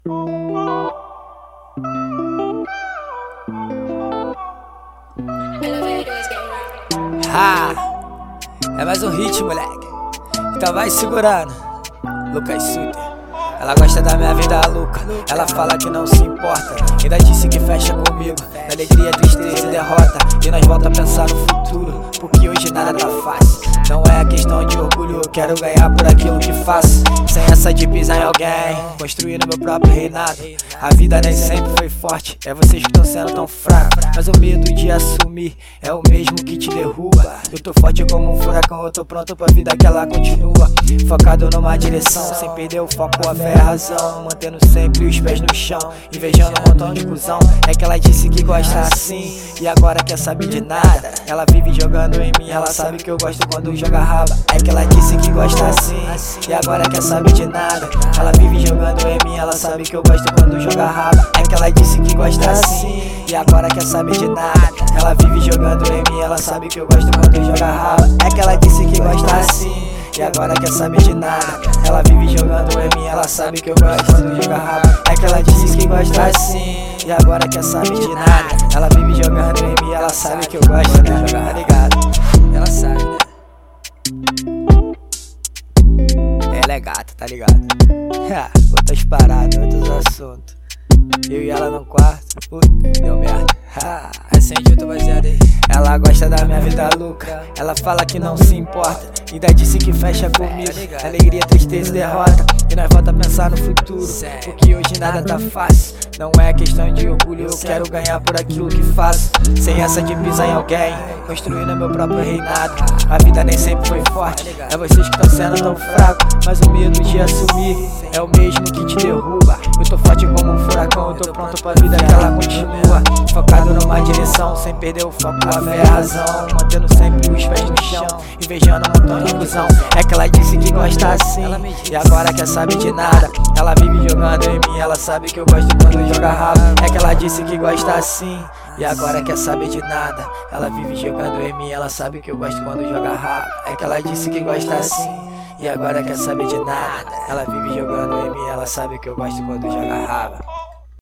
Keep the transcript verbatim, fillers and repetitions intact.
Ah, é mais um hit, moleque. Então vai segurando. Lucas Suter. Ela gosta da minha vida louca. Ela fala que não se importa. Ainda disse que fecha comigo. Na alegria, tristeza e derrota. E nós volta a pensar no futuro, porque hoje nada tá fácil. Não é questão de orgulho, eu quero ganhar por aquilo que faço. Sem essa de pisar em alguém, construindo meu próprio reinado. A vida nem sempre foi forte, é vocês que estão sendo tão fracos. Mas o medo de assumir é o mesmo que te derruba. Eu tô forte como um furacão, eu tô pronto pra vida que ela continua. Focado numa direção, sem perder o foco, a fé e a razão. Mantendo sempre os pés no chão, invejando um montão de cuzão. É que ela disse que gosta assim, e agora quer saber de nada. Ela vive jogando em mim, ela sabe que eu gosto quando joga raba. É que ela disse que gosta assim, e agora quer saber de nada. Ela vive jogando em mim, ela sabe que eu gosto quando joga raba. É que ela disse que gosta assim, e agora quer saber de nada. Ela vive jogando em mim, ela sabe que eu gosto quando joga raba. É que ela disse que gosta assim, e agora quer saber de nada. Ela vive jogando em mim, ela sabe que eu gosto quando joga raba. É que ela disse que gosta assim, e agora quer saber de nada. Ela vive jogando em mim, ela sabe que eu gosto quando joga raba. Tá ligado? Ela sabe, né? Ela é gata, tá ligado? Outras paradas, outros assuntos. Eu e ela no quarto, puta, deu merda. Acende outro baseado aí. Ela gosta da minha vida louca. Ela fala que não se importa. Ainda disse que fecha comigo. Alegria, tristeza e derrota. E nós volta a pensar no futuro, porque hoje nada tá fácil. Não é questão de orgulho, eu quero ganhar por aquilo que faço. Sem essa de pisar em alguém, construindo meu próprio reinado. A vida nem sempre foi forte, é vocês que estão sendo tão fracos. Mas o medo de assumir é o mesmo que te derruba. Eu tô forte como um furacão, eu tô pronto pra vida que ela continua. Focado numa direção, sem perder o foco, a fé e a razão. Mantendo sempre os pés no chão, invejando um montão de ilusão. É que ela disse que gosta assim, e agora quer saber de nada. Ela vive jogando em mim, ela sabe que eu gosto quando joga rabo. É que ela disse que gosta assim, e agora quer saber de nada. Ela vive jogando em mim, ela sabe que eu gosto quando joga rabo. É que ela disse que gosta assim, e agora quer saber de nada. Ela vive jogando em mim, ela sabe que eu gosto quando joga rabo.